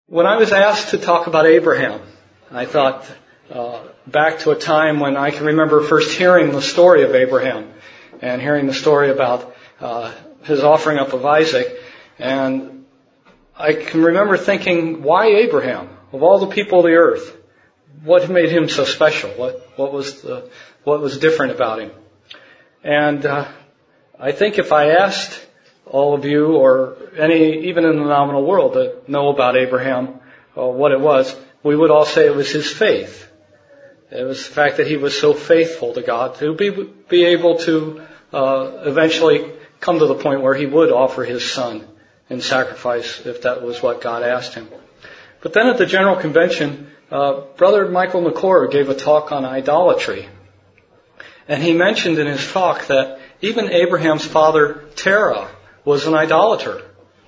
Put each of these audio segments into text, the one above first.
When I was asked to talk about Abraham, I thought back to a time when I can remember first hearing the story of Abraham and hearing the story about his offering up of Isaac. And I can remember thinking, why Abraham? Of all the people of the earth, what made him so special? What was different about him? And I think if I asked all of you, or even in the nominal world that know about Abraham, what it was, we would all say it was his faith. It was the fact that he was so faithful to God to be able to eventually come to the point where he would offer his son in sacrifice if that was what God asked him. But then at the General Convention, Brother Michael Nakora gave a talk on idolatry. And he mentioned in his talk that even Abraham's father, Terah, was an idolater.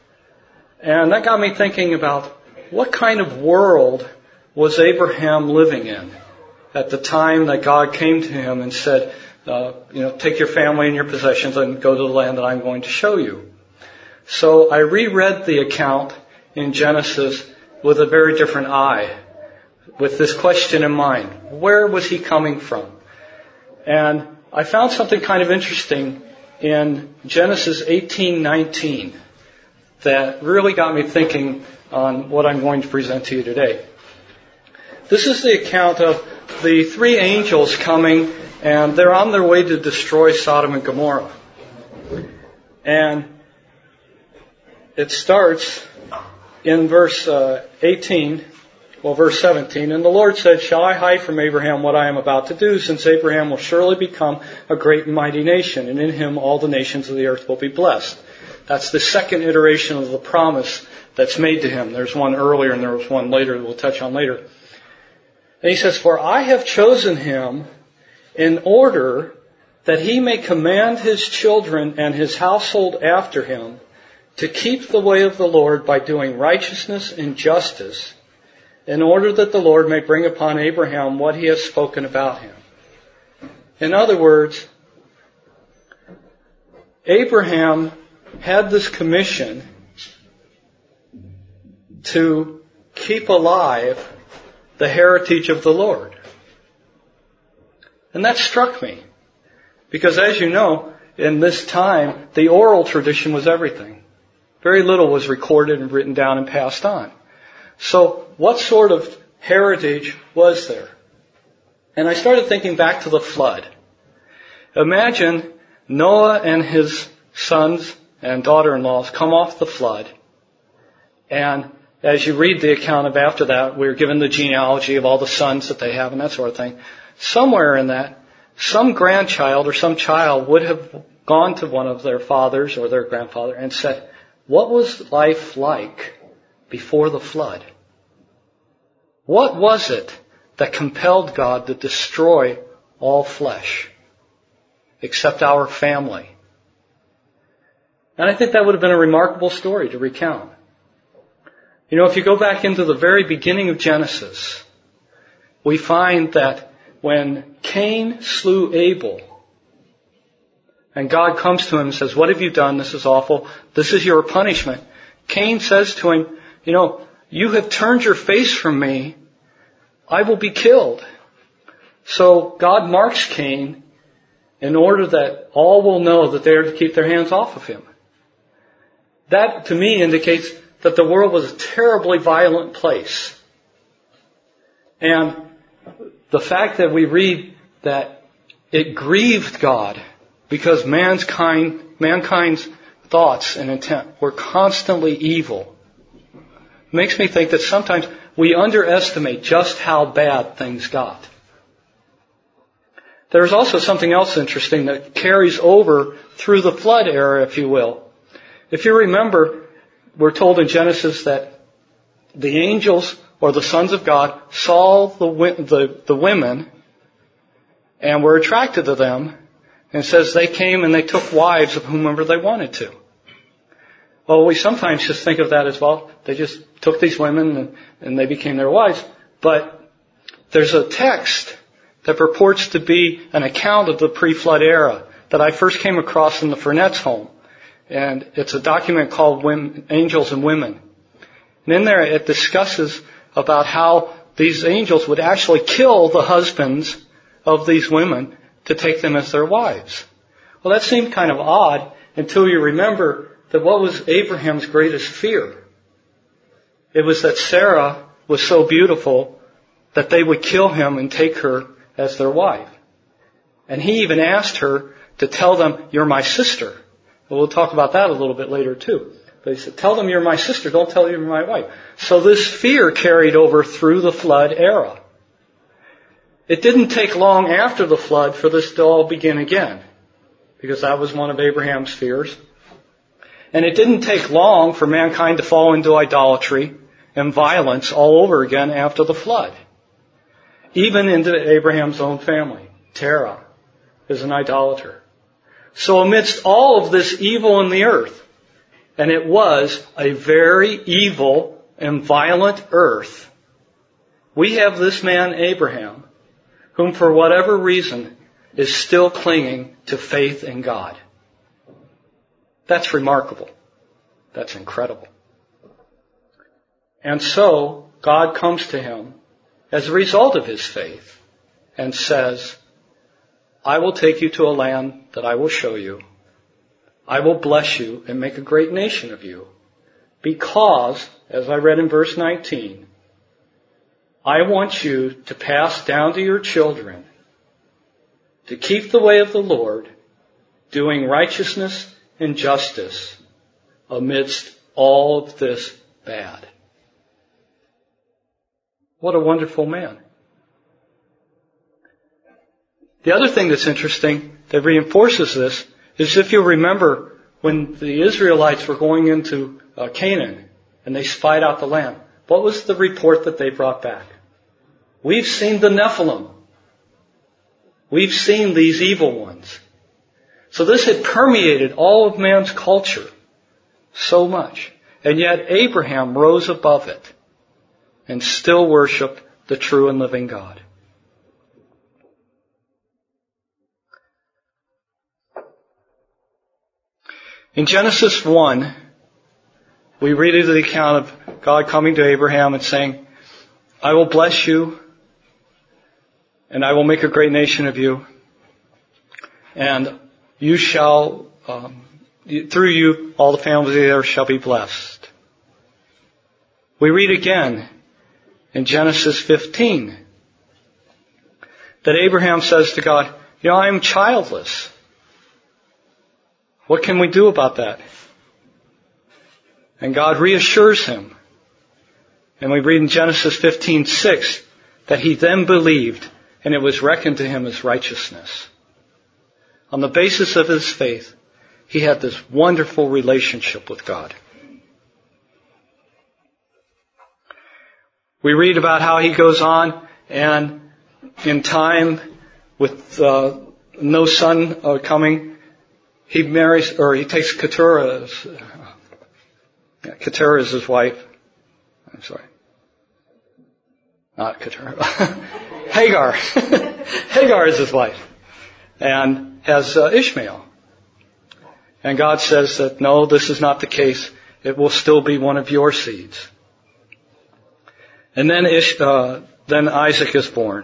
And that got me thinking about what kind of world was Abraham living in at the time that God came to him and said, take your family and your possessions and go to the land that I'm going to show you. So I reread the account in Genesis with a very different eye, with this question in mind. Where was he coming from? And I found something kind of interesting in Genesis 18:19 that really got me thinking on what I'm going to present to you today. This is the account of the three angels coming, and they're on their way to destroy Sodom and Gomorrah. And it starts in verse 17. And the Lord said, "Shall I hide from Abraham what I am about to do, since Abraham will surely become a great and mighty nation, and in him all the nations of the earth will be blessed." That's the second iteration of the promise that's made to him. There's one earlier and there was one later that we'll touch on later. And he says, "For I have chosen him in order that he may command his children and his household after him to keep the way of the Lord by doing righteousness and justice, in order that the Lord may bring upon Abraham what he has spoken about him." In other words, Abraham had this commission to keep alive the heritage of the Lord. And that struck me, because as you know, in this time, the oral tradition was everything. Very little was recorded and written down and passed on. So what sort of heritage was there? And I started thinking back to the flood. Imagine Noah and his sons and daughter-in-laws come off the flood. And as you read the account of after that, we're given the genealogy of all the sons that they have and that sort of thing. Somewhere in that, some grandchild or some child would have gone to one of their fathers or their grandfather and said, "What was life like before the flood? What was it that compelled God to destroy all flesh except our family?" And I think that would have been a remarkable story to recount. If you go back into the very beginning of Genesis, we find that when Cain slew Abel, and God comes to him and says, "What have you done? This is awful. This is your punishment." Cain says to him, "You have turned your face from me. I will be killed." So God marks Cain in order that all will know that they are to keep their hands off of him. That, to me, indicates that the world was a terribly violent place. And the fact that we read that it grieved God because mankind's thoughts and intent were constantly evil makes me think that sometimes we underestimate just how bad things got. There's also something else interesting that carries over through the flood era, if you will. If you remember, we're told in Genesis that the angels or the sons of God saw the women and were attracted to them, and it says they came and they took wives of whomever they wanted to. Well, we sometimes just think of that as, well, they just took these women and they became their wives. But there's a text that purports to be an account of the pre-flood era that I first came across in the Furnet's home. And it's a document called Angels and Women. And in there it discusses about how these angels would actually kill the husbands of these women to take them as their wives. Well, that seemed kind of odd until you remember that what was Abraham's greatest fear? It was that Sarah was so beautiful that they would kill him and take her as their wife. And he even asked her to tell them, "You're my sister." Well, we'll talk about that a little bit later too. But he said, "Tell them you're my sister, don't tell them you're my wife." So this fear carried over through the flood era. It didn't take long after the flood for this to all begin again, because that was one of Abraham's fears. And it didn't take long for mankind to fall into idolatry and violence all over again after the flood. Even into Abraham's own family. Terah is an idolater. So amidst all of this evil in the earth, and it was a very evil and violent earth, we have this man Abraham, whom for whatever reason is still clinging to faith in God. That's remarkable. That's incredible. And so God comes to him as a result of his faith and says, "I will take you to a land that I will show you. I will bless you and make a great nation of you, because," as I read in verse 19, "I want you to pass down to your children to keep the way of the Lord, doing righteousness and justice amidst all of this bad." What a wonderful man. The other thing that's interesting that reinforces this is, if you remember, when the Israelites were going into Canaan and they spied out the land, what was the report that they brought back? "We've seen the Nephilim. We've seen these evil ones." So this had permeated all of man's culture so much. And yet Abraham rose above it and still worshiped the true and living God. In Genesis 1, we read of the account of God coming to Abraham and saying, "I will bless you, and I will make a great nation of you, and you shall, through you, all the families of the earth shall be blessed." We read again in Genesis 15 that Abraham says to God, "I am childless. What can we do about that?" And God reassures him. And we read in Genesis 15:6 that he then believed, and it was reckoned to him as righteousness. On the basis of his faith, he had this wonderful relationship with God. We read about how he goes on, and in time, with no son coming, he marries, or he takes Keturah. Keturah is his wife. I'm sorry. Not Keturah. Hagar. Hagar is his wife. And has Ishmael. And God says that, "No, this is not the case. It will still be one of your seeds." And then Isaac is born.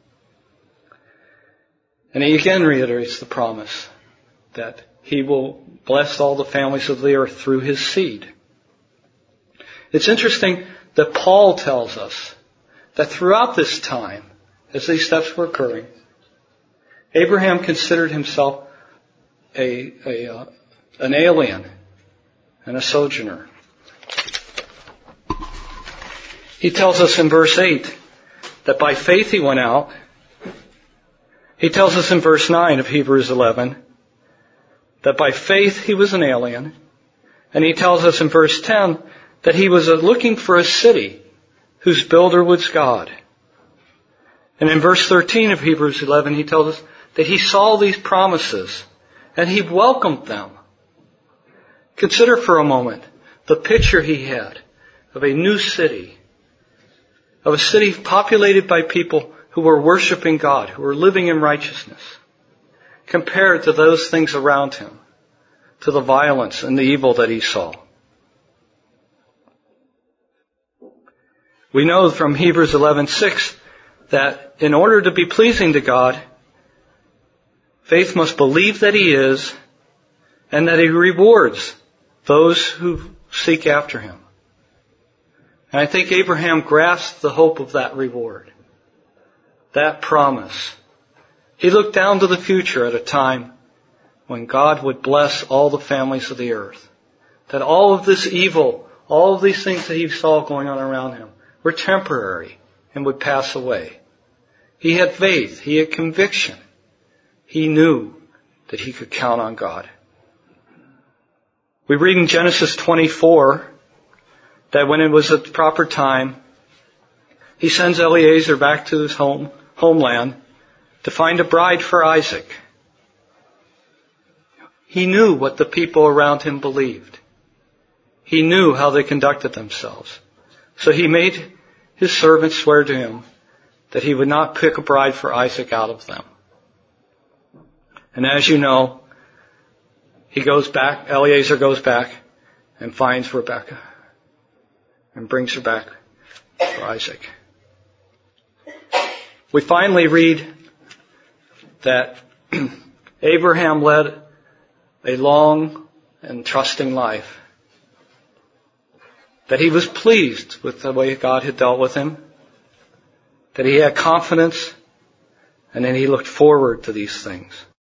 And he again reiterates the promise that he will bless all the families of the earth through his seed. It's interesting that Paul tells us that throughout this time, as these steps were occurring, Abraham considered himself an alien and a sojourner. He tells us in verse 8 that by faith he went out. He tells us in verse 9 of Hebrews 11 that by faith he was an alien. And he tells us in verse 10 that he was looking for a city whose builder was God. And in verse 13 of Hebrews 11 he tells us that he saw these promises and he welcomed them. Consider for a moment the picture he had of a new city, of a city populated by people who were worshiping God, who were living in righteousness, compared to those things around him, to the violence and the evil that he saw. We know from Hebrews 11:6 that in order to be pleasing to God, faith must believe that He is and that He rewards those who seek after Him. And I think Abraham grasped the hope of that reward, that promise. He looked down to the future at a time when God would bless all the families of the earth. That all of this evil, all of these things that he saw going on around him were temporary and would pass away. He had faith. He had conviction. He knew that he could count on God. We read in Genesis 24 that when it was at the proper time, he sends Eliezer back to his homeland to find a bride for Isaac. He knew what the people around him believed. He knew how they conducted themselves. So he made his servants swear to him that he would not pick a bride for Isaac out of them. And as you know, Eliezer goes back and finds Rebekah and brings her back for Isaac. We finally read that Abraham led a long and trusting life. That he was pleased with the way God had dealt with him. That he had confidence. And then he looked forward to these things.